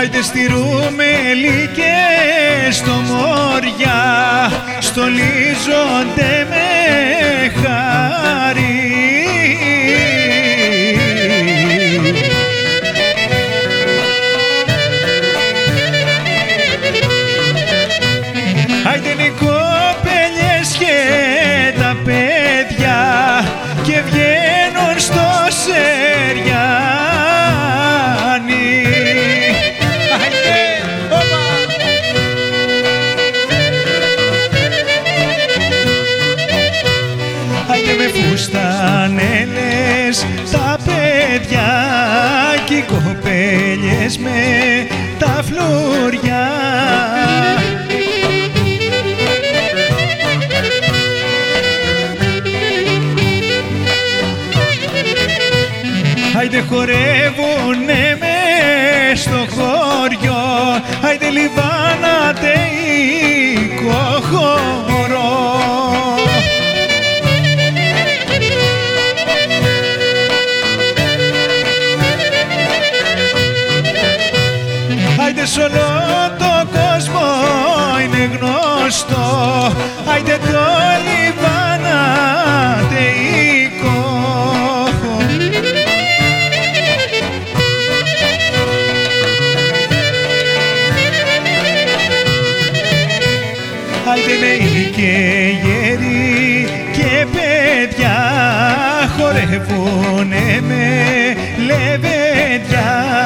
Άιντε στη Ρούμελη και στο Μόρια στολίζονται με χάρη. Άιντε οι κοπέλιες και τα παιδιά και βγαίνουν στο Σεριάνι. Άιντε με φουστανέλες τα παιδιά και οι κοπέλιες με τα φλουριά. Άιντε χορεύουνε μες στο χωριό, άιντε λιβάνατε οικοχωρό. Άιντε σ' όλο το κόσμο είναι γνωστό, άιντε το λιβάνατε οικοχωρό. Άιντε νέοι και γέροι και παιδιά χορεύουνε με λεβέντια.